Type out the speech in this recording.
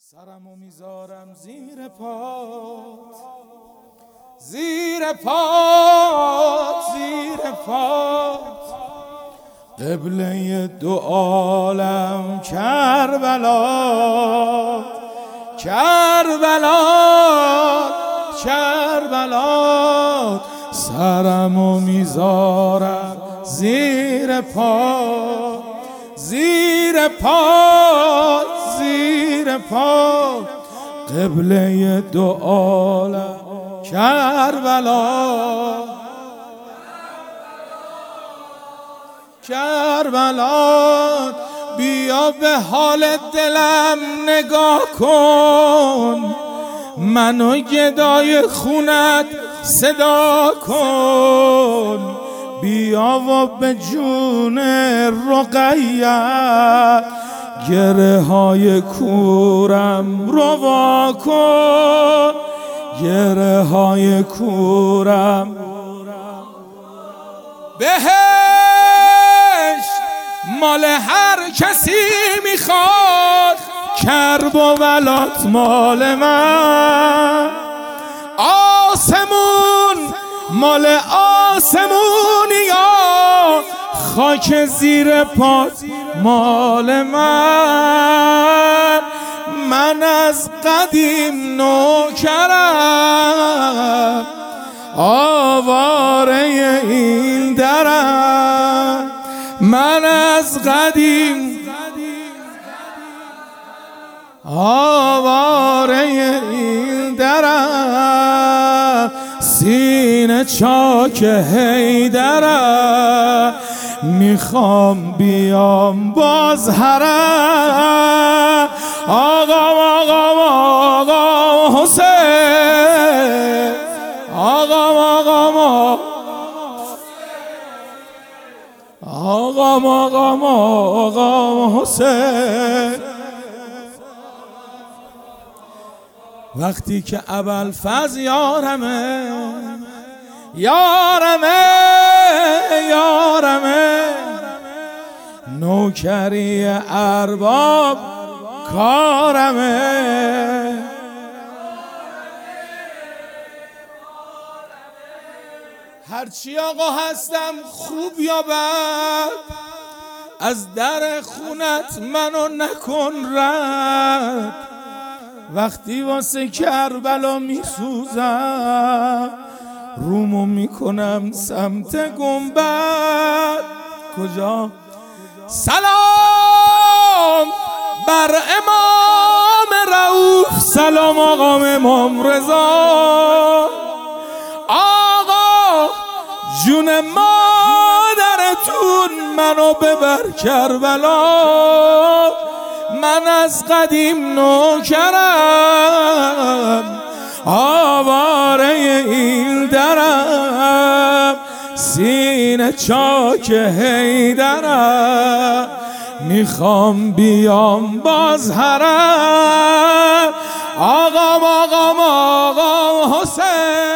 سرمو میذارم زیر پات، زیر پات، زیر پات، قبله دو عالم کربلات، کربلات، کربلات. سرمو میذارم زیر پات، زیر پات، زیر پات، قبله دو عالم کربلات، کربلات. بیا به حال دلم نگاه کن، منو گدای خونت صدا کن. بیا و به جون رقیت گره های کورم روا کن، گره های کورم. بهشت مال هر کسی میخواد، کرب و ولات مال من. آسمون مال آسمونی ها، خاک زیر پات مال من. من از قدیم نوکرم، آواره این درم. من از قدیم آواره این درم، سینه چاک حیدرم. میخوام بیام باز حرم، آقام آقام آقام حسین، آقام آقام آقام آقام آقام حسین. وقتی که ابوالفضل یارمه، یارمه، یارمه، نوکری ارباب کارمه. هرچی آقا هستم خوب یا بد، از در خونت منو نکن رد. وقتی واسه کربلا میسوزم، رومو میکنم سمت گنبد. کجا؟ سلام بر امام رؤوف، سلام آقا امام رضا. آقا جون مادرتون منو ببر کربلا. من از قدیم نوکرم، آواره این درم، سینه چاک حیدرم. میخوام بیام باز حرم، آقام آقام آقام حسین.